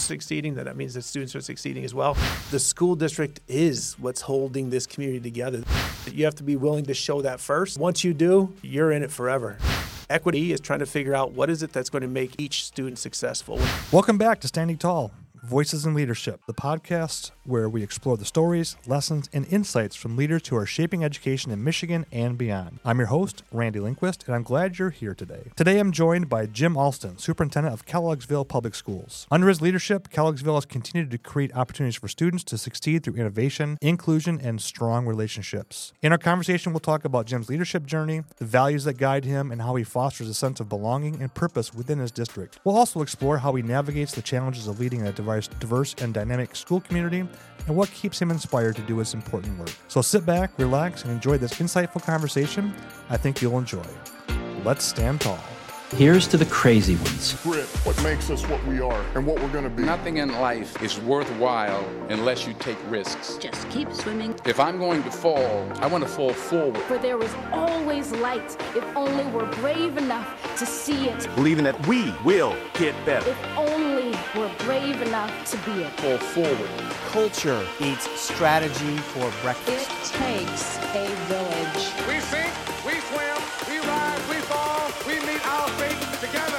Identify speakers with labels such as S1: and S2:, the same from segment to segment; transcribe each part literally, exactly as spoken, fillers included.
S1: succeeding, then that means that students are succeeding as well. The school district is what's holding this community together. You have to be willing to show that first. Once you do, you're in it forever. Equity is trying to figure out what is it that's going to make each student successful.
S2: Welcome back to Standing Tall, Voices in Leadership, the podcast where we explore the stories, lessons, and insights from leaders who are shaping education in Michigan and beyond. I'm your host, Randy Lindquist, and I'm glad you're here today. Today I'm joined by Jim Alston, Superintendent of Kelloggsville Public Schools. Under his leadership, Kelloggsville has continued to create opportunities for students to succeed through innovation, inclusion, and strong relationships. In our conversation, we'll talk about Jim's leadership journey, the values that guide him, and how he fosters a sense of belonging and purpose within his district. We'll also explore how he navigates the challenges of leading a diverse and dynamic school community, and what keeps him inspired to do his important work. So sit back, relax, and enjoy this insightful conversation I think you'll enjoy. Let's stand tall.
S3: Here's to the crazy ones.
S4: Grit, what makes us what we are and what we're going to be.
S5: Nothing in life is worthwhile unless you take risks.
S6: Just keep swimming.
S5: If I'm going to fall, I want to fall forward.
S6: For there is always light if only we're brave enough to see it.
S7: Believing that we will get better.
S6: If only we're brave enough to be it.
S5: Fall forward.
S8: Culture eats strategy for breakfast.
S9: It takes a village.
S10: We sink, we swim, we rise, we fall, we meet our fate together.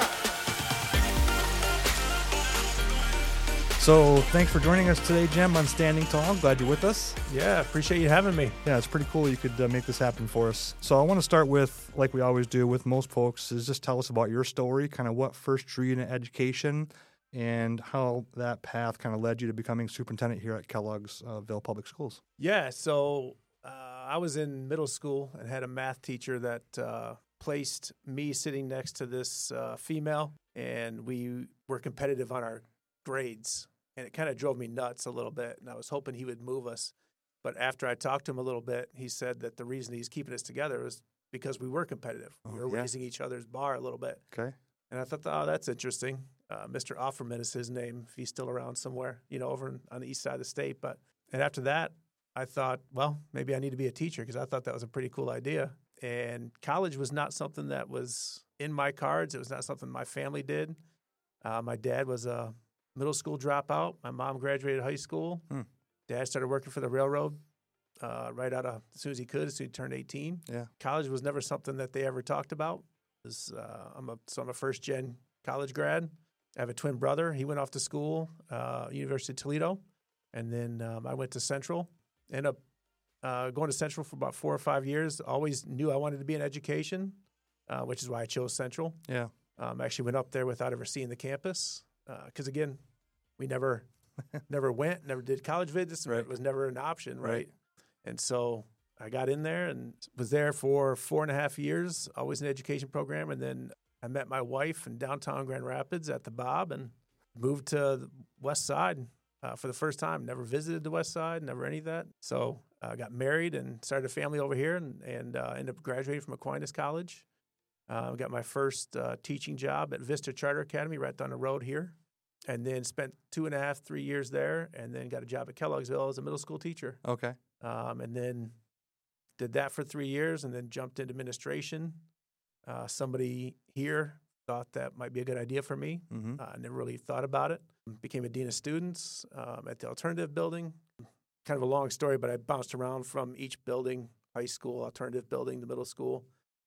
S2: So thanks for joining us today, Jim, on Standing Tall. I'm glad you're with us.
S1: Yeah, appreciate you having me.
S2: Yeah, it's pretty cool you could uh, make this happen for us. So I want to start with, like we always do with most folks, is just tell us about your story, kind of what first drew you into education, and how that path kind of led you to becoming superintendent here at Kelloggsville Public Schools.
S1: Yeah, so uh, I was in middle school and had a math teacher that uh, placed me sitting next to this uh, female, and we were competitive on our grades, and it kind of drove me nuts a little bit, and I was hoping he would move us. But after I talked to him a little bit, he said that the reason he's keeping us together was because we were competitive.
S2: Oh,
S1: we were
S2: yeah.
S1: raising each other's bar a little bit.
S2: Okay.
S1: And I thought, oh, that's interesting. Uh, Mister Offerman is his name, if he's still around somewhere, you know, over on the east side of the state. But and after that, I thought, well, maybe I need to be a teacher because I thought that was a pretty cool idea. And college was not something that was in my cards. It was not something my family did. Uh, my dad was a middle school dropout. My mom graduated high school.
S2: Hmm.
S1: Dad started working for the railroad uh, right out of as soon as he could, as soon as he turned eighteen.
S2: Yeah.
S1: College was never something that they ever talked about. It was, uh, I'm a so I'm a first gen college grad. I have a twin brother. He went off to school, uh, University of Toledo, and then um, I went to Central. Ended up uh, going to Central for about four or five years. Always knew I wanted to be in education, uh, which is why I chose Central.
S2: Yeah.
S1: Um, I actually went up there without ever seeing the campus because, uh, again, we never never went, never did college visits.
S2: Right.
S1: It was never an option, right?
S2: Right.
S1: And so I got in there and was there for four and a half years, always in the education program, and then I met my wife in downtown Grand Rapids at the Bob and moved to the West Side uh, for the first time. Never visited the West Side, never any of that. So I uh, got married and started a family over here and, and uh, ended up graduating from Aquinas College. I uh, got my first uh, teaching job at Vista Charter Academy right down the road here, and then spent two and a half, three years there, and then got a job at Kelloggsville as a middle school teacher.
S2: Okay.
S1: Um, and then did that for three years and then jumped into administration. Uh, somebody here thought that might be a good idea for me.
S2: Mm-hmm.
S1: I uh, never really thought about it. Became a dean of students um, at the alternative building. Kind of a long story, but I bounced around from each building, high school, alternative building, the middle school,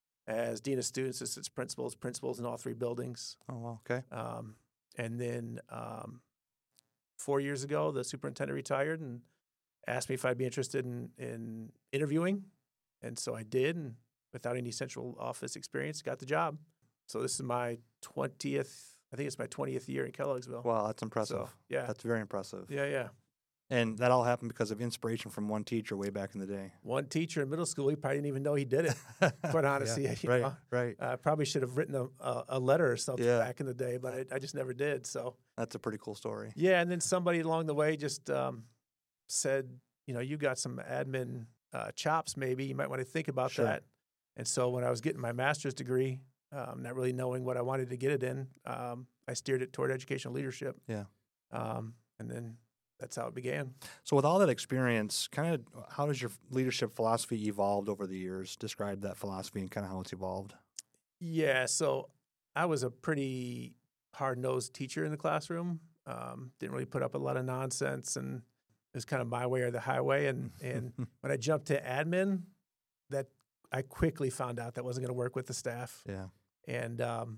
S1: as dean of students, assistant principals, principals in all three buildings.
S2: Oh, wow. Okay.
S1: Um, and then um, four years ago, the superintendent retired and asked me if I'd be interested in, in interviewing. And so I did, and without any central office experience, got the job. So this is my twentieth, I think it's my twentieth year in Kelloggsville.
S2: Wow, that's impressive.
S1: So, yeah.
S2: That's very impressive.
S1: Yeah, yeah.
S2: And that all happened because of inspiration from one teacher way back in the day.
S1: One teacher in middle school, he probably didn't even know he did it, quite honestly.
S2: Yeah,
S1: you
S2: right,
S1: know?
S2: right.
S1: I probably should have written a, a, a letter or something
S2: Yeah.
S1: back in the day, but I, I just never did. So
S2: That's a pretty cool story.
S1: yeah, and then somebody along the way just um, said, you know, you got some admin uh, chops maybe. You might want to think about
S2: Sure.
S1: that. And so when I was getting my master's degree, um, not really knowing what I wanted to get it in, um, I steered it toward educational leadership.
S2: Yeah.
S1: Um, and then that's how it began.
S2: So with all that experience, kind of how has your leadership philosophy evolved over the years? Describe that philosophy and kind of how it's evolved.
S1: Yeah, so I was a pretty hard-nosed teacher in the classroom. Um, didn't really put up a lot of nonsense, and it was kind of my way or the highway. And and when I jumped to admin, that I quickly found out that wasn't going to work with the staff.
S2: Yeah.
S1: And um,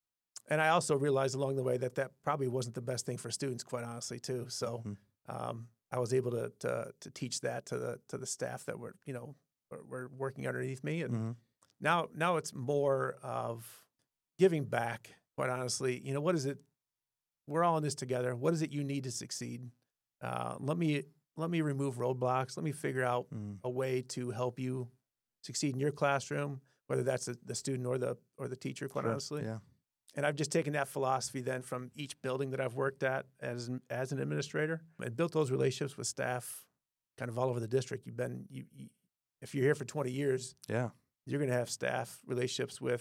S1: and I also realized along the way that that probably wasn't the best thing for students, quite honestly, too. So mm-hmm. um, I was able to, to to teach that to the to the staff that were you know were, were working underneath me, and mm-hmm. now now it's more of giving back. Quite honestly, you know, what is it? We're all in this together. What is it you need to succeed? Uh, let me let me remove roadblocks. Let me figure out mm. a way to help you succeed in your classroom, whether that's the, the student or the or the teacher. Quite
S2: sure.
S1: honestly,
S2: yeah.
S1: And I've just taken that philosophy then from each building that I've worked at as an, as an administrator, and built those relationships with staff, kind of all over the district. You've been you, you if you're here for twenty years,
S2: yeah,
S1: you're going to have staff relationships with.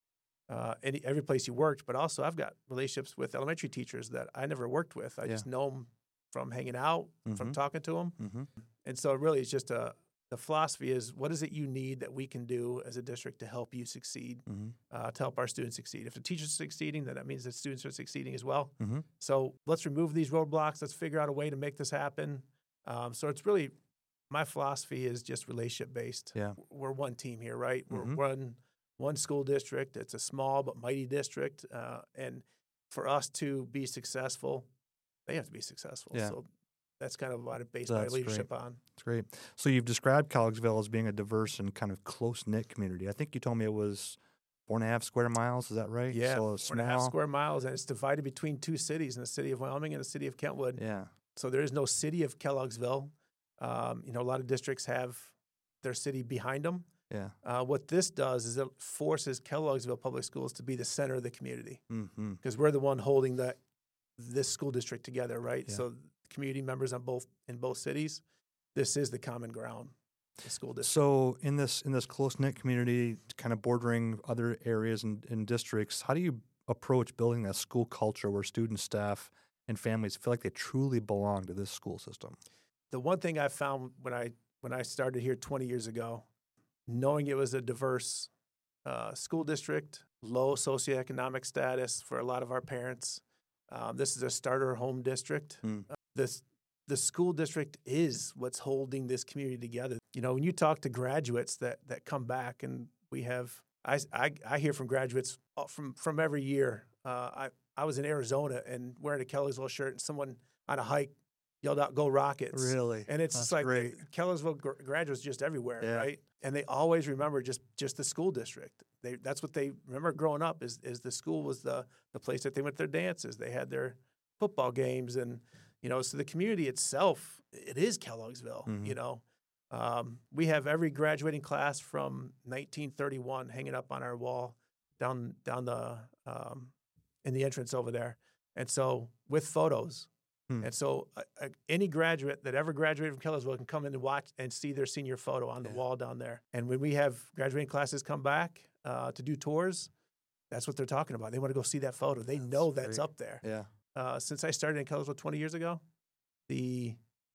S1: Uh, any every place you worked, but also I've got relationships with elementary teachers that I never worked with. I
S2: yeah.
S1: just know them from hanging out, mm-hmm. from talking to them,
S2: mm-hmm.
S1: and so really it's just a the philosophy is what is it you need that we can do as a district to help you succeed, mm-hmm. uh, to help our students succeed. If the teachers are succeeding, then that means that students are succeeding as well.
S2: Mm-hmm.
S1: So let's remove these roadblocks. Let's figure out a way to make this happen. Um, so it's really my philosophy is just relationship based.
S2: Yeah.
S1: We're one team here, right?
S2: Mm-hmm.
S1: We're one. One school district. It's a small but mighty district, uh, and for us to be successful, they have to be successful.
S2: Yeah.
S1: So that's kind of what I base
S2: That's
S1: my leadership
S2: great.
S1: on.
S2: That's great. So you've described Kelloggsville as being a diverse and kind of close-knit community. I think you told me it was four and a half square miles. Is that right?
S1: Yeah,
S2: so
S1: four and a half square miles, and it's divided between two cities, in the city of Wyoming and the city of Kentwood.
S2: Yeah.
S1: So there is no city of Kelloggsville. Um, you know, a lot of districts have their city behind them.
S2: Yeah.
S1: Uh, what this does is it forces Kelloggsville Public Schools to be the center of the community because
S2: mm-hmm.
S1: we're the one holding that this school district together, right?
S2: Yeah.
S1: So community members on both in both cities, this is the common ground, the school district.
S2: So in this in this close knit community, kind of bordering other areas and, and districts, how do you approach building that school culture where students, staff, and families feel like they truly belong to this school system?
S1: The one thing I found when I when I started here twenty years ago, knowing it was a diverse uh, school district, low socioeconomic status for a lot of our parents. Um, this is a starter home district.
S2: Mm.
S1: Uh, this the school district is what's holding this community together. You know, when you talk to graduates that that come back, and we have, I, I, I hear from graduates from from every year. Uh, I I was in Arizona and wearing a Kelloggsville shirt, and someone on a hike yelled out, "Go Rockets!"
S2: Really?
S1: And it's
S2: That's
S1: like
S2: great.
S1: Kelloggsville gr- graduates just everywhere,
S2: yeah.
S1: right? And they always remember just just the school district. They that's what they remember growing up is is the school was the the place that they went to their dances. They had their football games, and you know, so the community itself, it is Kelloggsville.
S2: Mm-hmm.
S1: You know, um, we have every graduating class from nineteen thirty-one hanging up on our wall down down the um, in the entrance over there, and so with photos. Hmm. And so uh, uh, any graduate that ever graduated from Kelloggsville can come in and watch and see their senior photo on the yeah. wall down there. And when we have graduating classes come back uh, to do tours, that's what they're talking about. They want to go see that photo. They that's know that's great. Up there.
S2: Yeah.
S1: Uh, since I started in Kelloggsville twenty years ago, the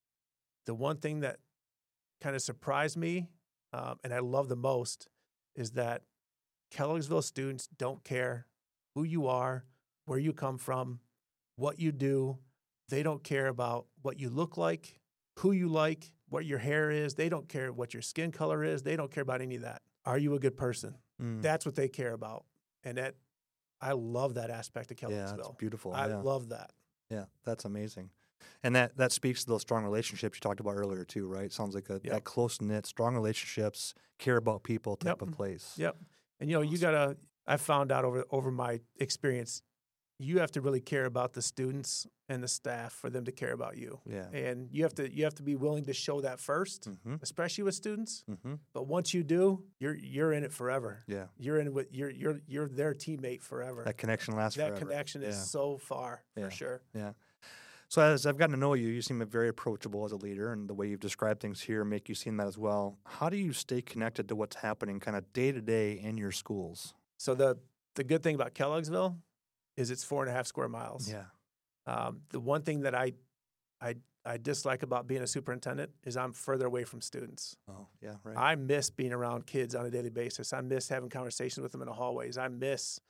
S1: the one thing that kind of surprised me um, and I love the most is that Kelloggsville students don't care who you are, where you come from, what you do. They don't care about what you look like, who you like, what your hair is. They don't care what your skin color is. They don't care about any of that. Are you a good person?
S2: Mm.
S1: That's what they care about. And that I love that aspect of Kelloggsville.
S2: Yeah, that's beautiful.
S1: I
S2: yeah.
S1: love that.
S2: Yeah, that's amazing. And that, that speaks to those strong relationships you talked about earlier too, right? Sounds like a,
S1: yep.
S2: that close-knit, strong relationships, care about people type
S1: yep.
S2: of place.
S1: Yep. And, you know, awesome. you got to – I found out over over my experience, you have to really care about the students and the staff for them to care about you.
S2: Yeah.
S1: And you have to you have to be willing to show that first,
S2: mm-hmm.
S1: especially with students.
S2: Mm-hmm.
S1: But once you do, you're you're in it forever.
S2: Yeah.
S1: You're in with you're you're you're their teammate forever.
S2: That connection lasts
S1: that
S2: forever.
S1: That connection is
S2: yeah.
S1: so far,
S2: yeah.
S1: for sure.
S2: Yeah. So as I've gotten to know you, you seem very approachable as a leader, and the way you've described things here make you seem that as well. How do you stay connected to what's happening kind of day to day in your schools?
S1: So the the good thing about Kelloggsville is it's four and a half square miles.
S2: Yeah.
S1: Um, the one thing that I, I, I dislike about being a superintendent is I'm further away from students.
S2: Oh, yeah, right.
S1: I miss being around kids on a daily basis. I miss having conversations with them in the hallways. I miss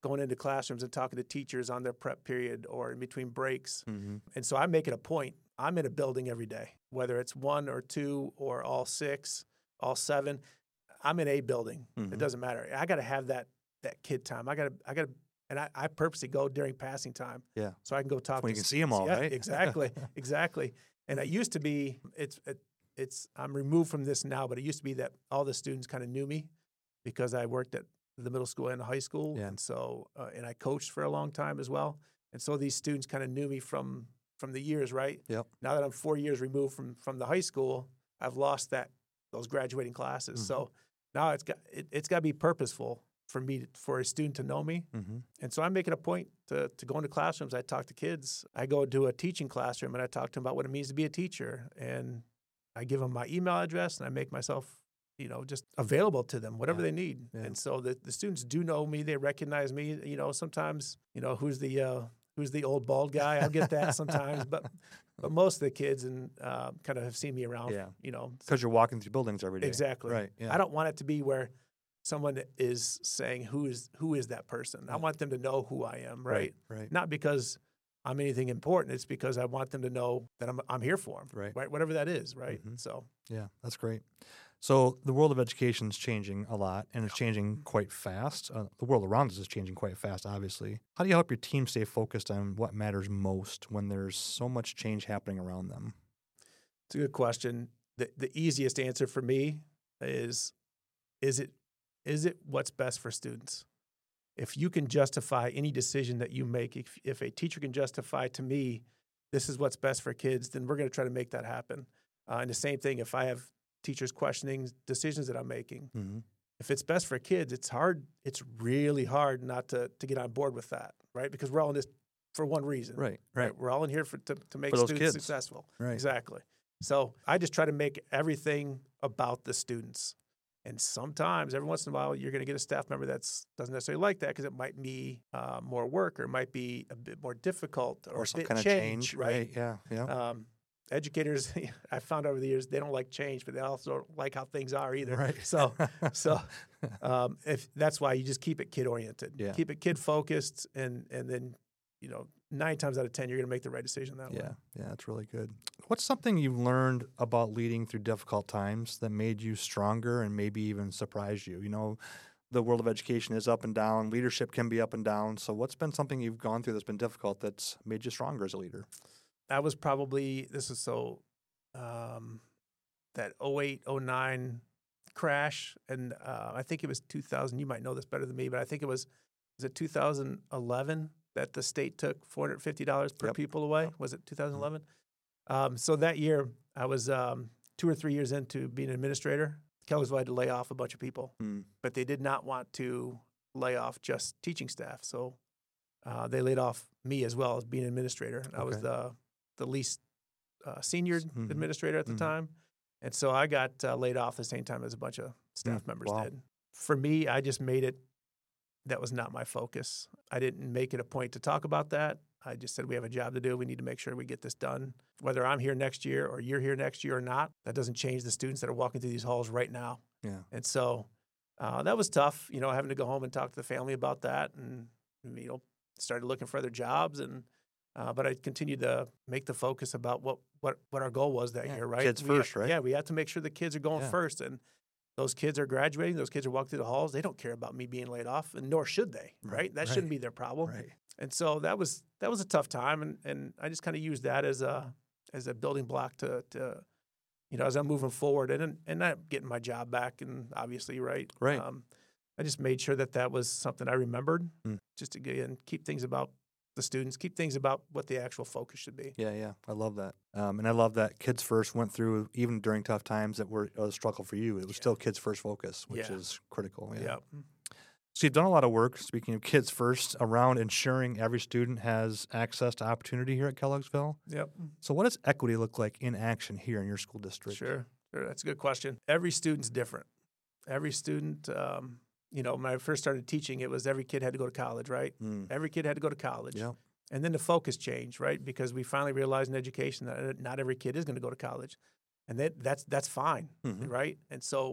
S1: going into classrooms and talking to teachers on their prep period or in between breaks.
S2: Mm-hmm.
S1: And so I make it a point. I'm in a building every day, whether it's one or two or all six, all seven. I'm in a building.
S2: Mm-hmm.
S1: It doesn't matter. I got to have that that kid time. I got to, I got to, and I, I purposely go during passing time.
S2: Yeah.
S1: So I can go talk
S2: when
S1: to
S2: you can see them all,
S1: yeah,
S2: right?
S1: Exactly. Exactly. And it used to be, it's, it, it's, I'm removed from this now, but it used to be that all the students kind of knew me because I worked at the middle school and the high school.
S2: Yeah.
S1: And so, uh, and I coached for a long time as well. And so these students kind of knew me from, from the years, right?
S2: Yep.
S1: Now that I'm four years removed from, from the high school, I've lost that, those graduating classes.
S2: Mm-hmm.
S1: So now it's got, it, it's got to be purposeful for me, to, for a student to know me.
S2: Mm-hmm.
S1: And so I make it a point to, to go into classrooms. I talk to kids. I go to a teaching classroom and I talk to them about what it means to be a teacher. And I give them my email address and I make myself, you know, just available to them, whatever
S2: yeah.
S1: they need.
S2: Yeah.
S1: And so the, the students do know me. They recognize me. You know, sometimes, you know, who's the, uh, who's the old bald guy? I'll get that sometimes. But but most of the kids and uh, kind of have seen me around,
S2: yeah.
S1: you know.
S2: Because you're walking through buildings every day.
S1: Exactly.
S2: Right. Yeah.
S1: I don't want it to be where someone is saying, who is who is that person? I want them to know who I am, right?
S2: Right. right.
S1: Not because I'm anything important. It's because I want them to know that I'm I'm here for them,
S2: right?
S1: right? Whatever that is, right?
S2: Mm-hmm.
S1: So
S2: yeah, that's great. So the world of education is changing a lot, and it's changing quite fast. Uh, the world around us is changing quite fast, obviously. How do you help your team stay focused on what matters most when there's so much change happening around them?
S1: It's a good question. The the easiest answer for me is, is it is it what's best for students? If you can justify any decision that you make, if, if a teacher can justify to me, this is what's best for kids, then we're going to try to make that happen. Uh, and the same thing, if I have teachers questioning decisions that I'm making,
S2: mm-hmm.
S1: if it's best for kids, it's hard. It's really hard not to to get on board with that, right? Because we're all in this for one reason,
S2: right? Right. right?
S1: We're all in here for to, to make
S2: for those
S1: students
S2: kids.
S1: successful,
S2: right?
S1: Exactly. So I just try to make everything about the students. And sometimes, every once in a while, you're going to get a staff member that doesn't necessarily like that because it might be uh, more work or it might be a bit more difficult or,
S2: or some
S1: a bit
S2: kind of
S1: change,
S2: change,
S1: right?
S2: right? Yeah, yeah.
S1: Um, educators, I found over the years, they don't like change, but they also don't like how things are either.
S2: Right.
S1: So, so um, if that's why you just keep it kid oriented,
S2: yeah.
S1: keep it kid focused, and and then you know nine times out of ten you're going to make the right decision that
S2: yeah.
S1: way.
S2: Yeah, that's really good. What's something you've learned about leading through difficult times that made you stronger and maybe even surprised you? You know, the world of education is up and down. Leadership can be up and down. So what's been something you've gone through that's been difficult that's made you stronger as a leader?
S1: That was probably, this is so, um, that oh eight, oh nine crash. And uh, I think it was two thousand. You might know this better than me, but I think it was, was it two thousand eleven that the state took four hundred fifty dollars per
S2: yep.
S1: pupil away? Was it two thousand eleven? Mm-hmm. Um, so that year, I was um, two or three years into being an administrator. Kellersville had to lay off a bunch of people,
S2: mm.
S1: but they did not want to lay off just teaching staff. So uh, they laid off me as well as being an administrator. I
S2: okay.
S1: was the the least uh, senior
S2: mm-hmm.
S1: administrator at the
S2: mm-hmm.
S1: time. And so I got uh, laid off the same time as a bunch of staff
S2: mm.
S1: members
S2: wow.
S1: did. For me, I just made it, that was not my focus. I didn't make it a point to talk about that. I just said, we have a job to do. We need to make sure we get this done. Whether I'm here next year or you're here next year or not, that doesn't change the students that are walking through these halls right now.
S2: Yeah.
S1: And so uh, that was tough, you know, having to go home and talk to the family about that, and, you know, started looking for other jobs. And uh, but I continued to make the focus about what, what, what our goal was that
S2: yeah.
S1: year, right?
S2: Kids
S1: we,
S2: first, right?
S1: Yeah, we have to make sure the kids are going
S2: yeah.
S1: first. And those kids are graduating. Those kids are walking through the halls. They don't care about me being laid off, and nor should they, right?
S2: Right.
S1: That
S2: right.
S1: shouldn't be their problem.
S2: Right.
S1: And so that was that was a tough time, and, and I just kind of used that as a as a building block to, to you know, as I'm moving forward and and not getting my job back, and obviously, right,
S2: right.
S1: Um, I just made sure that that was something I remembered,
S2: mm.
S1: just to get in, keep things about the students, keep things about what the actual focus should be.
S2: Yeah, yeah, I love that, um, and I love that Kids First went through even during tough times that were a struggle for you. It was yeah. still Kids First focus, which
S1: yeah.
S2: is critical. Yeah.
S1: yeah.
S2: So you've done a lot of work, speaking of Kids First, around ensuring every student has access to opportunity here at Kellogg'sville.
S1: Yep.
S2: So what does equity look like in action here in your school district?
S1: Sure, sure. That's a good question. Every student's different. Every student, um, you know, when I first started teaching, it was every kid had to go to college, right?
S2: Mm.
S1: Every kid had to go to college.
S2: Yeah.
S1: And then the focus changed, right? Because we finally realized in education that not every kid is going to go to college. And that, that's that's fine,
S2: mm-hmm.
S1: right? And so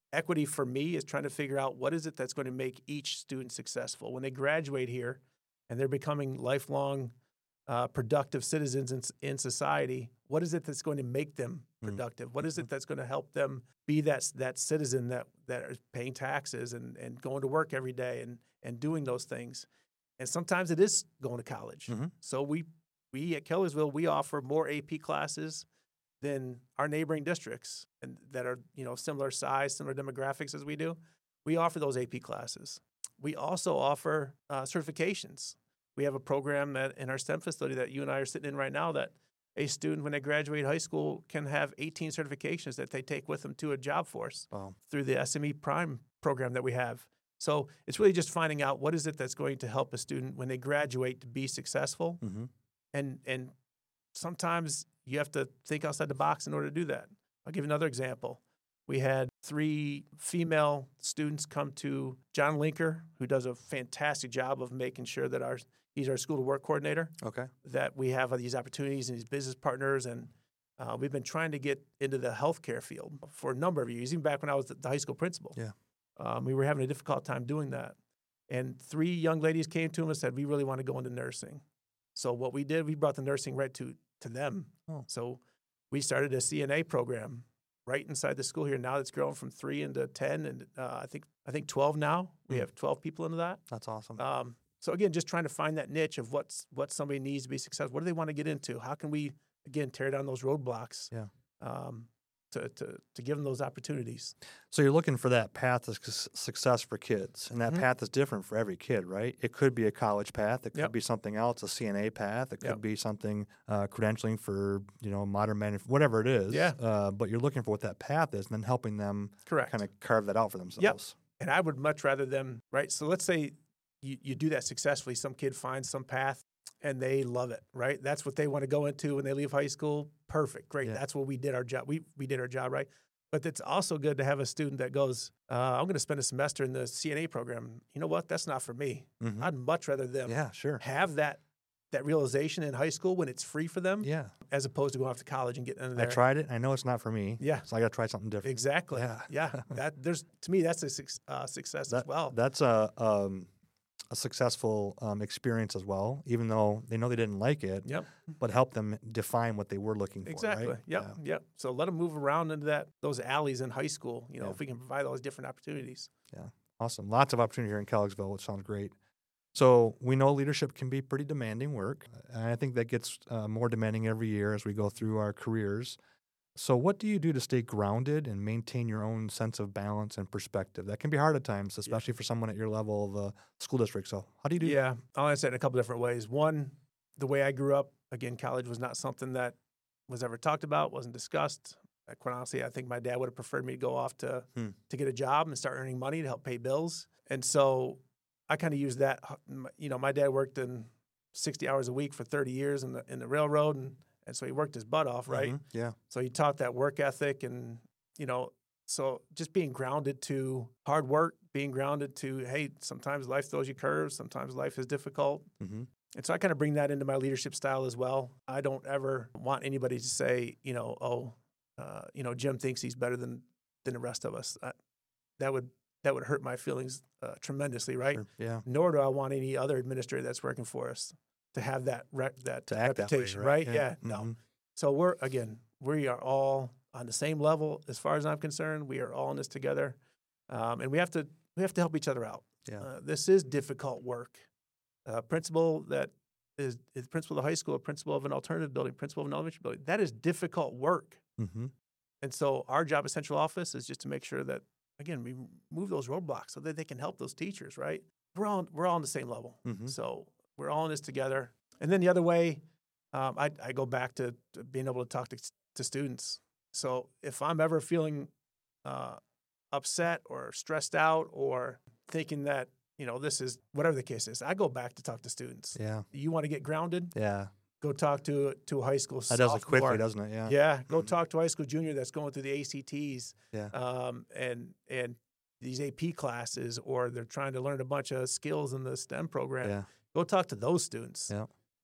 S1: equity for me is trying to figure out what is it that's going to make each student successful when they graduate here and they're becoming lifelong uh, productive citizens in, in society. What is it that's going to make them productive? Mm-hmm. What is it that's going to help them be that that citizen that that is paying taxes and, and going to work every day and and doing those things? And sometimes it is going to college. Mm-hmm. So we we at Kellersville, we offer more A P classes than our neighboring districts and that are, you know, similar size, similar demographics as we do. We offer those A P classes. We also offer uh, certifications. We have a program that in our STEM facility that you and I are sitting in right now that a student, when they graduate high school, can have eighteen certifications that they take with them to a job force wow. through the S M E Prime program that we have. So it's really just finding out what is it that's going to help a student when they graduate to be successful. Mm-hmm. And and sometimes you have to think outside the box in order to do that. I'll give you another example. We had three female students come to John Linker, who does a fantastic job of making sure that our he's our school to work coordinator. Okay. That we have these opportunities and these business partners, and uh, we've been trying to get into the healthcare field for a number of years, even back when I was the high school principal. Yeah. Um, we were having a difficult time doing that. And three young ladies came to him and said, we really want to go into nursing. So what we did, we brought the nursing right to, to them. Oh. So we started a C N A program right inside the school here. Now it's grown from three into ten, and uh, I think I think twelve now. We mm. have twelve people into that.
S2: That's awesome.
S1: Um, so again, just trying to find that niche of what's what somebody needs to be successful. What do they want to get into? How can we, again, tear down those roadblocks? Yeah. Um, To, to to give them those opportunities.
S2: So you're looking for that path of success for kids, and that mm-hmm. path is different for every kid, right? It could be a college path. It could yep. be something else, a C N A path. It could yep. be something uh, credentialing for, you know, modern manuf- whatever it is. Yeah. Uh, but you're looking for what that path is and then helping them Correct. kind of carve that out for themselves.
S1: Yep. And I would much rather them, right? So let's say you, you do that successfully. Some kid finds some path and they love it, right? That's what they want to go into when they leave high school. Perfect, great. Yeah. That's what we did our job. We we did our job right. But it's also good to have a student that goes, uh, I'm going to spend a semester in the C N A program. You know what? That's not for me. Mm-hmm. I'd much rather them
S2: yeah, sure.
S1: have that that realization in high school when it's free for them, yeah, as opposed to going off to college and getting into there.
S2: I tried it. I know it's not for me.
S1: Yeah,
S2: so I got to try something different.
S1: Exactly. Yeah, yeah. That there's to me that's a uh, success
S2: that,
S1: as well.
S2: That's a. Um, a successful um, experience as well, even though they know they didn't like it, yep. but help them define what they were looking for.
S1: Exactly.
S2: Right?
S1: Yep. Yeah. Yep. So let them move around into that those alleys in high school. You know, yeah. if we can provide those different opportunities.
S2: Yeah. Awesome. Lots of opportunity here in Kellersville, which sounds great. So we know leadership can be pretty demanding work, and I think that gets uh, more demanding every year as we go through our careers. So what do you do to stay grounded and maintain your own sense of balance and perspective? That can be hard at times, especially yeah. for someone at your level of the school district. So how do you do
S1: yeah, that? Yeah, I'll answer it in a couple different ways. One, the way I grew up, again, college was not something that was ever talked about, wasn't discussed. Quite honestly, I think my dad would have preferred me to go off to, hmm. to get a job and start earning money to help pay bills. And so I kind of used that. You know, my dad worked in sixty hours a week for thirty years in the in the railroad, and And so he worked his butt off, right?
S2: Mm-hmm. Yeah.
S1: So he taught that work ethic and, you know, so just being grounded to hard work, being grounded to, hey, sometimes life throws you curves. Sometimes life is difficult. Mm-hmm. And so I kind of bring that into my leadership style as well. I don't ever want anybody to say, you know, oh, uh, you know, Jim thinks he's better than, than the rest of us. I, that would that would hurt my feelings uh, tremendously, right?
S2: Sure. Yeah.
S1: Nor do I want any other administrator that's working for us to have that re- that
S2: to
S1: reputation,
S2: that way, right?
S1: right?
S2: Yeah,
S1: yeah
S2: mm-hmm.
S1: no. So we're, again, we are all on the same level as far as I'm concerned. We are all in this together, um, and we have to we have to help each other out. Yeah. Uh, this is difficult work. Uh, principal that is, is principal of the high school, a principal of an alternative building, principal of an elementary building. That is difficult work. Mm-hmm. And so our job at central office is just to make sure that, again, we move those roadblocks so that they can help those teachers, right? We're all we're all on the same level. Mm-hmm. So we're all in this together. And then the other way, um, I, I go back to, to being able to talk to, to students. So if I'm ever feeling uh, upset or stressed out or thinking that, you know, this is whatever the case is, I go back to talk to students.
S2: Yeah.
S1: You want to get grounded?
S2: Yeah.
S1: Go talk to to a high school
S2: That
S1: sophomore.
S2: does it quickly, doesn't it? Yeah.
S1: Yeah. Go talk to a high school junior that's going through the A C Ts.
S2: Yeah.
S1: Um, and and these A P classes, or they're trying to learn a bunch of skills in the STEM program.
S2: Yeah.
S1: Go talk to those students.
S2: Yeah.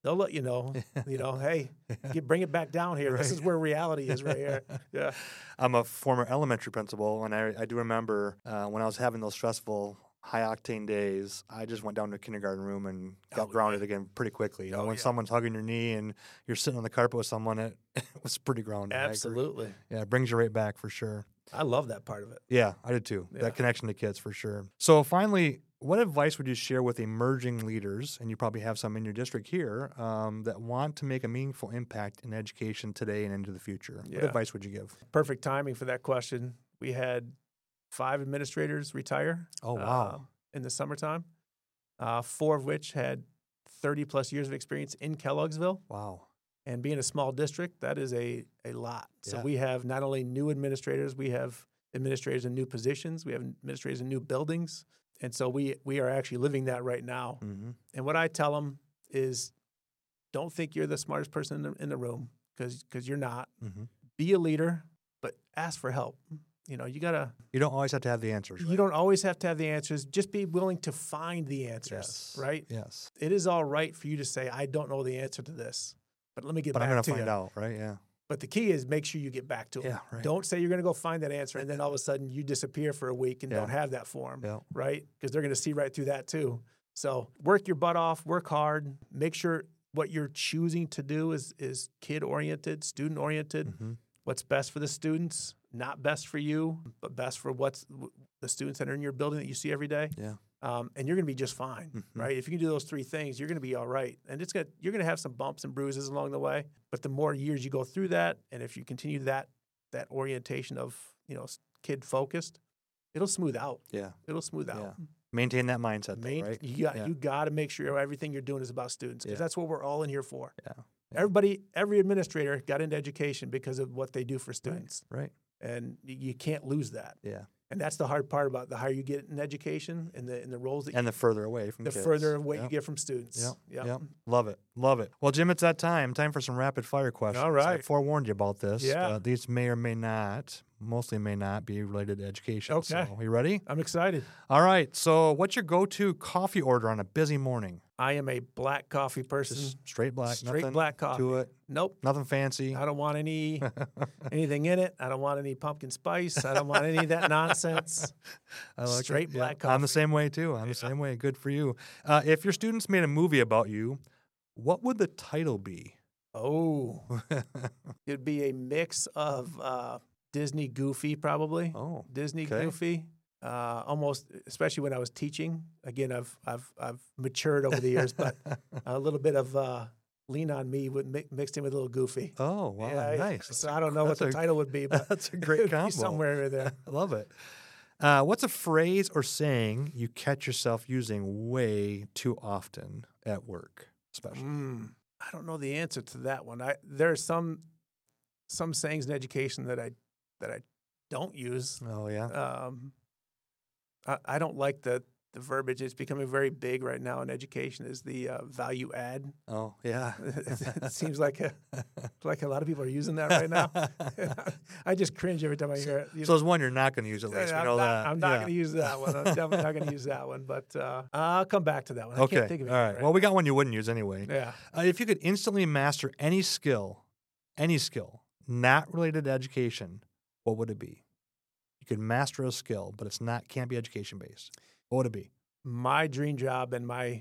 S1: they'll let you know, you know, hey, get, bring it back down here. Right. This is where reality is right here. Yeah.
S2: I'm a former elementary principal, and I, I do remember uh, when I was having those stressful, high-octane days, I just went down to the kindergarten room and got oh, grounded yeah. again pretty quickly. You know, oh, when yeah. someone's hugging your knee and you're sitting on the carpet with someone, it, it was pretty grounding.
S1: Absolutely.
S2: Yeah, it brings you right back for sure.
S1: I love that part of it.
S2: Yeah, I did too.
S1: Yeah.
S2: That connection to kids for sure. So finally, what advice would you share with emerging leaders, and you probably have some in your district here, um, that want to make a meaningful impact in education today and into the future? Yeah. What advice would you give?
S1: Perfect timing for that question. We had five administrators retire.
S2: Oh, wow.
S1: Uh, in the summertime, uh, four of which had thirty plus years of experience in Kelloggsville.
S2: Wow.
S1: And being a small district, that is a, a lot. So yeah. we have not only new administrators, we have administrators in new positions, we have administrators in new buildings. And so we we are actually living that right now.
S2: Mm-hmm.
S1: And what I tell them is, don't think you're the smartest person in the, in the room, because because you're not.
S2: Mm-hmm.
S1: Be a leader, but ask for help. You know, you gotta.
S2: You don't always have to have the answers. Right?
S1: You don't always have to have the answers. Just be willing to find the answers.
S2: Yes.
S1: Right.
S2: Yes.
S1: It is all right for you to say, I don't know the answer to this, but let me get
S2: but
S1: back
S2: I'm gonna
S1: to you.
S2: But I'm going to find out, right? Yeah.
S1: But the key is make sure you get back to them.
S2: Yeah, right.
S1: Don't say you're going to go find that answer and then all of a sudden you disappear for a week and
S2: yeah.
S1: don't have that for them,
S2: yeah.
S1: right? Because they're going to see right through that too. So work your butt off, work hard, make sure what you're choosing to do is is kid-oriented, student-oriented,
S2: mm-hmm.
S1: what's best for the students, not best for you, but best for what's the students that are in your building that you see every day.
S2: Yeah.
S1: Um, and you're going to be just fine,
S2: mm-hmm.
S1: right? If you can do those three things, you're going to be all right. And it's gonna, you're going to have some bumps and bruises along the way. But the more years you go through that, and if you continue that that orientation of, you know, kid focused, it'll smooth out.
S2: Yeah,
S1: it'll smooth out.
S2: Yeah. Maintain that mindset, though,
S1: Main,
S2: right?
S1: You got
S2: yeah.
S1: you got to make sure everything you're doing is about students, because
S2: yeah.
S1: that's what we're all in here for.
S2: Yeah. yeah.
S1: Everybody, every administrator got into education because of what they do for students.
S2: Right. right.
S1: And you can't lose that.
S2: Yeah.
S1: And that's the hard part about the higher you get in education and the in the roles that
S2: and
S1: you,
S2: the further away from
S1: the
S2: kids.
S1: further away
S2: yep.
S1: you get from students.
S2: Yep.
S1: Yep.
S2: yep. Love it. Love it. Well, Jim, it's that time. Time for some rapid fire questions.
S1: All right.
S2: I forewarned you about this.
S1: Yeah.
S2: Uh, these may or may not, mostly may not be related to education.
S1: Okay.
S2: So, you ready?
S1: I'm excited.
S2: All right. So, what's your go-to coffee order on a busy morning?
S1: I am a black coffee person.
S2: Just straight black.
S1: Straight
S2: nothing
S1: black coffee.
S2: to it.
S1: Nope.
S2: Nothing fancy.
S1: I don't want any anything in it. I don't want any pumpkin spice. I don't want any of that nonsense.
S2: I like
S1: Straight
S2: it.
S1: black
S2: yeah.
S1: coffee.
S2: I'm the same way, too. I'm yeah. the same way. Good for you. Uh, if your students made a movie about you, what would the title be?
S1: Oh. It'd be a mix of uh, Disney Goofy, probably.
S2: Oh.
S1: Disney
S2: okay.
S1: Goofy. Uh, almost, especially when I was teaching. Again, I've I've I've matured over the years, but a little bit of uh, Lean on Me would mi- mixed in with a little Goofy.
S2: Oh, wow,
S1: yeah,
S2: nice.
S1: So I don't know what the
S2: a,
S1: title would be, but
S2: that's a great combo.
S1: Somewhere there.
S2: I love it. Uh, what's a phrase or saying you catch yourself using way too often at work, especially?
S1: Mm, I don't know the answer to that one. I there are some some sayings in education that I that I don't use.
S2: Oh yeah.
S1: Um, I, I don't like the, the verbiage. It's becoming very big right now in education. Is the uh, value add?
S2: Oh yeah.
S1: It seems like a, like a lot of people are using that right now. I just cringe every time I hear it. You
S2: so
S1: know?
S2: there's one you're not going to use at least.
S1: I'm
S2: we know
S1: not,
S2: that.
S1: I'm not
S2: yeah.
S1: going to use that one. I'm definitely not going to use that one. But uh, I'll come back to that one. I
S2: okay.
S1: can't think of it.
S2: All right.
S1: right
S2: well,
S1: now.
S2: we got one you wouldn't use anyway.
S1: Yeah.
S2: Uh, if you could instantly master any skill, any skill not related to education, what would it be? You could master a skill, but it's not can't be education based. What would it be?
S1: My dream job, and my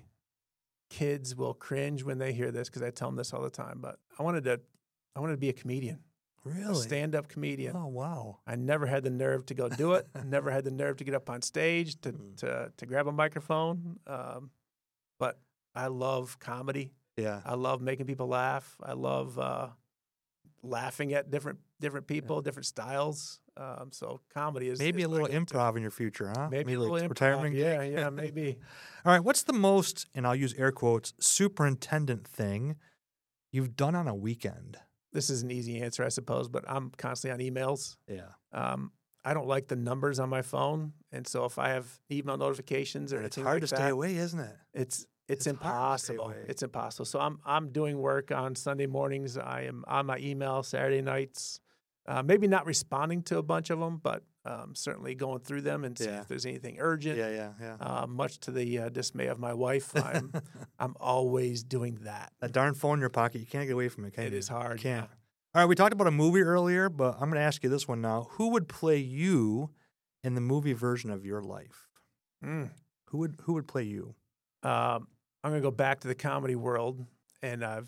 S1: kids will cringe when they hear this because I tell them this all the time, but I wanted to I wanted to be a comedian.
S2: Really?
S1: A stand-up comedian.
S2: Oh, wow.
S1: I never had the nerve to go do it. I never had the nerve to get up on stage, to
S2: Mm.
S1: to, to grab a microphone. Um, but I love comedy.
S2: Yeah.
S1: I love making people laugh. I love uh, laughing at different different people, different styles. Um, so comedy is
S2: maybe
S1: is
S2: a little
S1: my go-to.
S2: improv in your future, huh?
S1: Maybe,
S2: maybe
S1: a little
S2: like
S1: improv.
S2: retirement.
S1: Yeah, yeah, maybe.
S2: All right. What's the most, and I'll use air quotes, superintendent thing you've done on a weekend?
S1: This is an easy answer, I suppose, but I'm constantly on emails.
S2: Yeah.
S1: Um, I don't like the numbers on my phone, and so if I have email notifications or
S2: it's
S1: anything
S2: hard
S1: like
S2: to
S1: that,
S2: stay away, isn't it?
S1: It's it's,
S2: It's hard to stay
S1: impossible.
S2: away.
S1: It's impossible. So I'm I'm doing work on Sunday mornings. I am on my email Saturday nights. Uh, maybe not responding to a bunch of them, but um, certainly going through them and see
S2: Yeah.
S1: if there's anything urgent.
S2: Yeah, yeah, yeah.
S1: Uh, much to the uh, dismay of my wife, I'm I'm always doing that.
S2: That darn phone in your pocket, you can't get away from it, can
S1: It
S2: you?
S1: is hard.
S2: Can't. All right, we talked about a movie earlier, but I'm going to ask you this one now. Who would play you in the movie version of your life?
S1: Mm.
S2: Who would who would play you?
S1: Um, I'm going to go back to the comedy world, and I've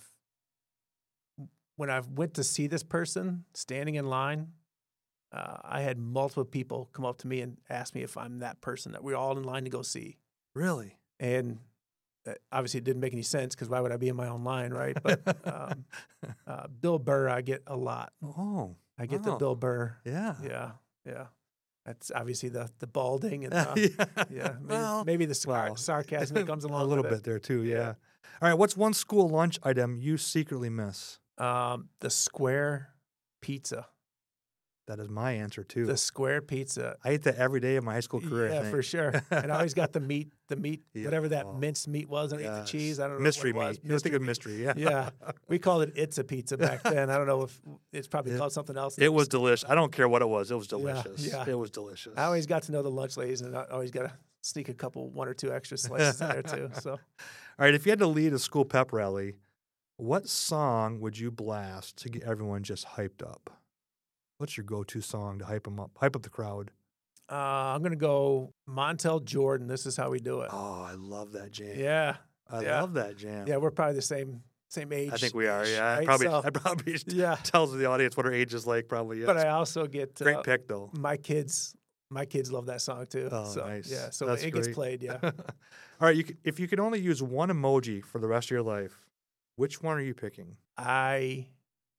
S1: when I went to see this person standing in line, uh, I had multiple people come up to me and ask me if I'm that person that we're all in line to go see.
S2: Really?
S1: And uh, obviously, it didn't make any sense because why would I be in my own line, right? But um, uh, Bill Burr, I get a lot.
S2: Oh,
S1: I get
S2: wow.
S1: the Bill Burr.
S2: Yeah.
S1: Yeah, yeah. That's obviously the the balding and uh,
S2: yeah.
S1: yeah. Maybe,
S2: Well,
S1: maybe the scar-
S2: well,
S1: sarcasm that comes along
S2: a little
S1: with
S2: bit
S1: it.
S2: there too. Yeah.
S1: Yeah.
S2: All right. What's one school lunch item you secretly miss?
S1: Um, the square pizza.
S2: That is my answer too.
S1: The square pizza.
S2: I ate that every day of my high school career. I
S1: Yeah,
S2: think.
S1: for sure. And I always got the meat, the meat,
S2: Yeah.
S1: whatever that
S2: Oh.
S1: minced meat was underneath
S2: Yes.
S1: the cheese. I don't know
S2: Mystery
S1: what it was.
S2: meat. You think of mystery. Yeah.
S1: Yeah, we called it It's a Pizza back then. I don't know if it's probably
S2: Yeah.
S1: called something else.
S2: It was delicious. I don't care what it was. It was delicious.
S1: yeah.
S2: It was delicious.
S1: I always got to know the lunch ladies, and I always got to sneak a couple, one or two extra slices in there too. So
S2: All right. If you had to lead a school pep rally, what song would you blast to get everyone just hyped up? What's your go-to song to hype them up? Hype up the crowd.
S1: uh, I'm gonna go Montel Jordan. This is how we do it.
S2: Oh, I love that jam.
S1: Yeah,
S2: I
S1: yeah.
S2: love that jam.
S1: yeah. We're probably the same same age.
S2: I think we are. Yeah,
S1: right?
S2: probably.
S1: So-
S2: I probably
S1: yeah.
S2: tells the audience what our age is like. Probably. Yes.
S1: But I also get uh,
S2: Great pick though.
S1: my kids. My kids love that song too.
S2: Oh,
S1: so,
S2: nice.
S1: Yeah, so
S2: That's
S1: it gets
S2: great.
S1: played. Yeah.
S2: All right. You, c- if you could only use one emoji for the rest of your life, which one are you picking?
S1: I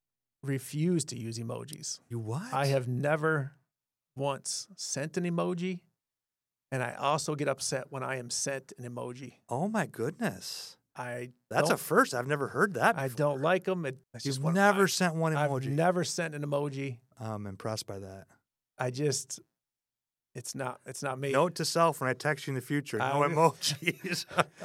S1: refuse to use emojis.
S2: You what?
S1: I have never once sent an emoji, and I also get upset when I am sent an emoji.
S2: Oh my goodness.
S1: I
S2: That's a
S1: don't-
S2: first. I've never heard that.
S1: I
S2: before.
S1: don't like them. It, that's just
S2: You've
S1: one of
S2: never
S1: my-
S2: sent one
S1: I've
S2: emoji.
S1: never sent an emoji.
S2: I'm impressed by that.
S1: I just, it's not, it's not me.
S2: Note to self: when I text you in the future, no
S1: I-
S2: emojis.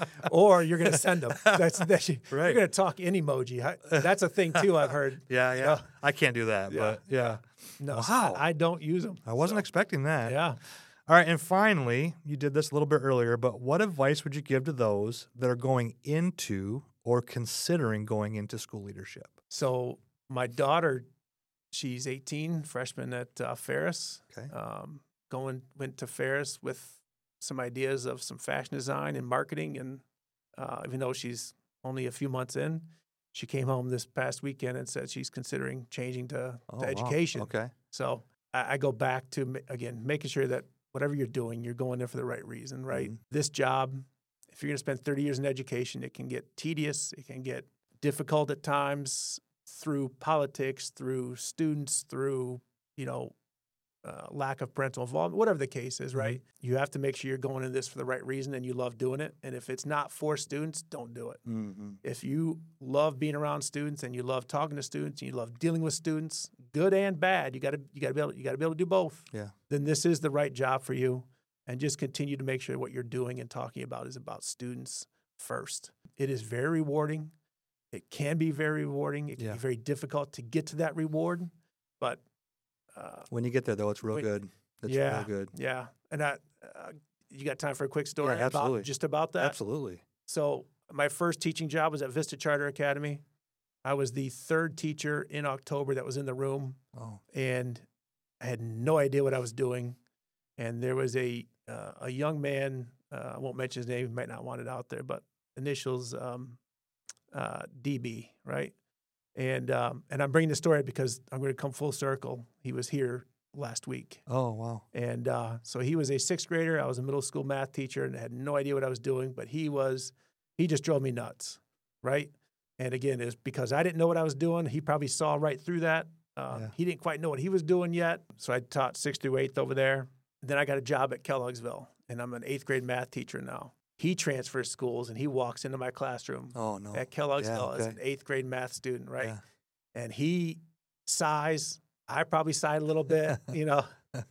S1: Or you're gonna send them. That's, that's
S2: Right.
S1: You're gonna talk in emoji. I, that's a thing too. I've heard.
S2: yeah, yeah.
S1: Yeah.
S2: I can't do that,
S1: Yeah.
S2: but yeah.
S1: No,
S2: Wow.
S1: I, I don't use them.
S2: I wasn't
S1: So,
S2: expecting that.
S1: Yeah.
S2: All right, and finally, you did this a little bit earlier, but what advice would you give to those that are going into or considering going into school leadership?
S1: So my daughter, she's eighteen, freshman at uh, Ferris.
S2: Okay.
S1: Um, going went to Ferris with some ideas of some fashion design and marketing, and uh, even though she's only a few months in, she came home this past weekend and said she's considering changing to,
S2: Oh,
S1: to
S2: wow.
S1: education.
S2: Okay.
S1: So I, I go back to ma- again making sure that whatever you're doing, you're going there for the right reason, right?
S2: Mhm.
S1: This job, if you're going to spend thirty years in education, it can get tedious, it can get difficult at times through politics, through students, through you know uh, lack of parental involvement, whatever the case is, right? You have to make sure you're going into this for the right reason and you love doing it. And if it's not for students, don't do it.
S2: Mm-hmm.
S1: If you love being around students and you love talking to students and you love dealing with students, good and bad, you got to you got to be able you got to be able to do both.
S2: Yeah.
S1: Then this is the right job for you, and just continue to make sure what you're doing and talking about is about students first. It is very rewarding. It can be very rewarding. It can
S2: Yeah.
S1: be very difficult to get to that reward, but uh,
S2: When you get there, though, it's real
S1: Wait,
S2: good. It's
S1: yeah,
S2: real good.
S1: yeah. And I, uh, you got time for a quick story
S2: Yeah, absolutely.
S1: about just about that?
S2: Absolutely.
S1: So my first teaching job was at Vista Charter Academy. I was the third teacher in October that was in the room,
S2: Oh.
S1: and I had no idea what I was doing. And there was a uh, a young man, uh, I won't mention his name, he might not want it out there, but initials um, uh, D B, right? And um, and I'm bringing this story because I'm going to come full circle. He was here last week.
S2: Oh, wow.
S1: And uh, so he was a sixth grader. I was a middle school math teacher and had no idea what I was doing, but he was, he just drove me nuts, right? And again, it's because I didn't know what I was doing. He probably saw right through that. Uh,
S2: Yeah.
S1: He didn't quite know what he was doing yet. So I taught sixth through eighth over there. Then I got a job at Kelloggsville, and I'm an eighth grade math teacher now. He transfers schools, and he walks into my classroom
S2: Oh, no.
S1: at Kelloggsville
S2: Yeah,
S1: as
S2: okay.
S1: an eighth grade math student, right?
S2: Yeah.
S1: And he sighs. I probably sighed a little bit, you know.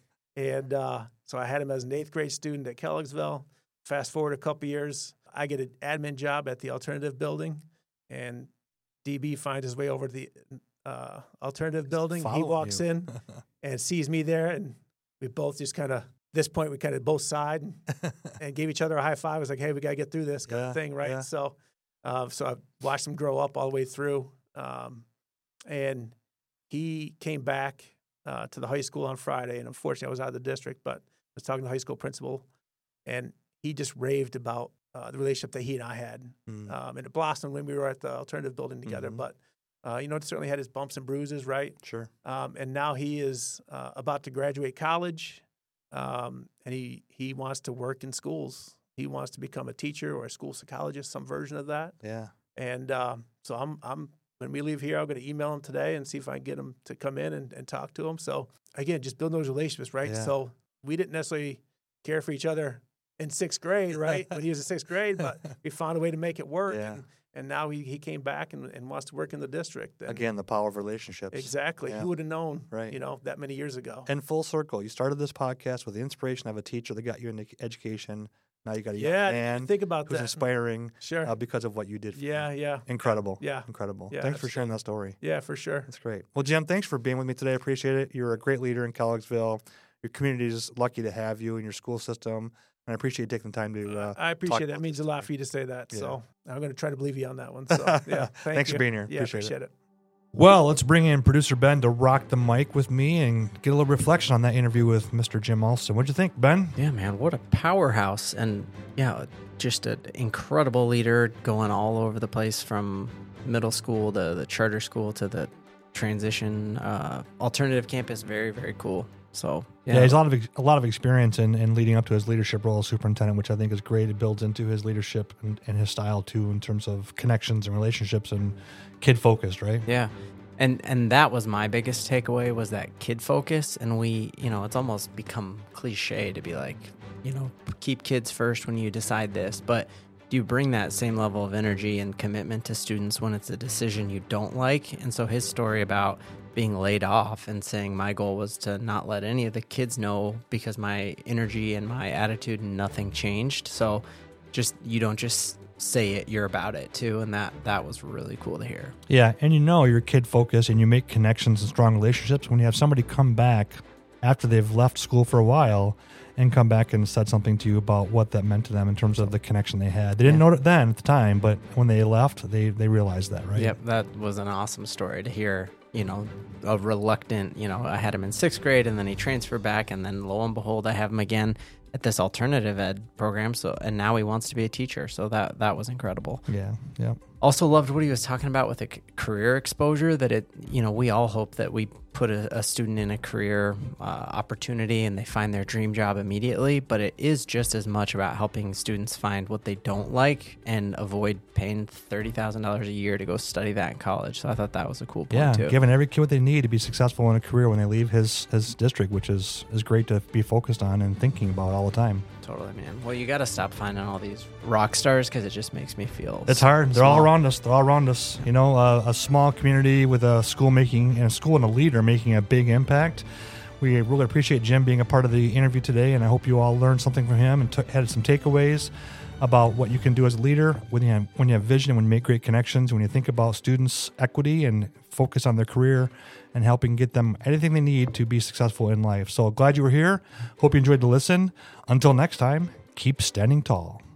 S1: And uh, so I had him as an eighth grade student at Kelloggsville. Fast forward a couple years, I get an admin job at the alternative building, and D B finds his way over to the uh, alternative building. He
S2: Following
S1: walks
S2: you.
S1: in and sees me there, and we both just kind of, this point, we kind of both sighed and, and gave each other a high five. It was like, hey, we got to get through this kind
S2: Yeah,
S1: of thing, right?
S2: yeah.
S1: So, uh, so I watched him grow up all the way through. Um, and he came back uh, to the high school on Friday, and unfortunately I was out of the district, but I was talking to the high school principal, and he just raved about uh, the relationship that he and I had.
S2: Mm.
S1: Um, and it blossomed when we were at the alternative building together,
S2: Mhm.
S1: but uh, you know, it certainly had his bumps and bruises, right?
S2: Sure.
S1: Um, and now he is uh, about to graduate college, um, and he, he wants to work in schools. He wants to become a teacher or a school psychologist, some version of that.
S2: Yeah.
S1: And um, so I'm, I'm when we leave here, I'm going to email him today and see if I can get him to come in and, and talk to him. So again, just building those relationships, right?
S2: Yeah.
S1: So we didn't necessarily care for each other in sixth grade, right? When he was in sixth grade, but we found a way to make it work.
S2: Yeah.
S1: And, and now he, he came back and, and wants to work in the district. And
S2: Again, the power of relationships.
S1: exactly.
S2: Yeah.
S1: Who would have known,
S2: Right.
S1: you know, that many years ago?
S2: And full circle. You started this podcast with the inspiration of a teacher that got you into education. Now you got a young
S1: Yeah,
S2: man
S1: think about
S2: who's
S1: that.
S2: inspiring
S1: Sure.
S2: uh, because of what you did for
S1: Yeah,
S2: him.
S1: yeah.
S2: Incredible.
S1: Yeah.
S2: Incredible.
S1: Yeah,
S2: Thanks for
S1: that's-
S2: sharing that story.
S1: Yeah, for sure.
S2: That's great. Well, Jim, thanks for being with me today. I appreciate it. You're a great leader in Kelloggsville. Your community is lucky to have you in your school system. And I appreciate you taking the time to uh,
S1: I appreciate
S2: talk
S1: it. That
S2: about
S1: means
S2: this
S1: a lot
S2: today.
S1: for you to say that.
S2: Yeah.
S1: So I'm going to try to believe you on that one. So yeah, thank
S2: Thanks
S1: you.
S2: for being here.
S1: Yeah,
S2: Appreciate
S1: appreciate
S2: it.
S1: it.
S2: Well, let's bring in producer Ben to rock the mic with me and get a little reflection on that interview with Mister Jim Alston. What'd you think, Ben?
S11: Yeah, man, what a powerhouse. And yeah, just an incredible leader going all over the place from middle school to the charter school to the transition uh, alternative campus. Very, very cool. So
S2: Yeah,
S11: yeah,
S2: he's a lot of ex- a lot of experience in, in leading up to his leadership role as superintendent, which I think is great. It builds into his leadership and, and his style too, in terms of connections and relationships and kid focused, right?
S11: yeah. And and that was my biggest takeaway, was that kid focus. And we, you know, it's almost become cliche to be like, you know, keep kids first when you decide this. But do you bring that same level of energy and commitment to students when it's a decision you don't like? And so his story about being laid off and saying my goal was to not let any of the kids know because my energy and my attitude and nothing changed. So just, you don't just say it, you're about it too. And that, that was really cool to hear.
S2: Yeah, and you know you're kid focused and you make connections and strong relationships when you have somebody come back after they've left school for a while and come back and said something to you about what that meant to them in terms of the connection they had. They didn't
S11: Yeah.
S2: know it then at the time, but when they left, they they realized that, right?
S11: Yep, that was an awesome story to hear. You know, a reluctant, you know, I had him in sixth grade and then he transferred back, and then lo and behold, I have him again at this alternative ed program. So, and now he wants to be a teacher. So that, that was incredible.
S2: Yeah, yeah.
S11: Also loved what he was talking about with the c- career exposure, that it, you know, we all hope that we put a, a student in a career uh, opportunity and they find their dream job immediately, but it is just as much about helping students find what they don't like and avoid paying thirty thousand dollars a year to go study that in college. So I thought that was a cool point
S2: Yeah,
S11: too.
S2: giving every kid what they need to be successful in a career when they leave his, his district, which is, is great to be focused on and thinking about all the time.
S11: Totally, man. Well, you got to stop finding all these rock stars because it just makes me feel
S2: It's hard. They're all
S11: small.
S2: around us. They're all around us. You know, uh, a small community with a school making and a school and a leader making a big impact. We really appreciate Jim being a part of the interview today, and I hope you all learned something from him and t- had some takeaways about what you can do as a leader when you have, when you have vision and when you make great connections, when you think about students' equity and focus on their career and helping get them anything they need to be successful in life. So glad you were here. Hope you enjoyed the listen. Until next time, keep standing tall.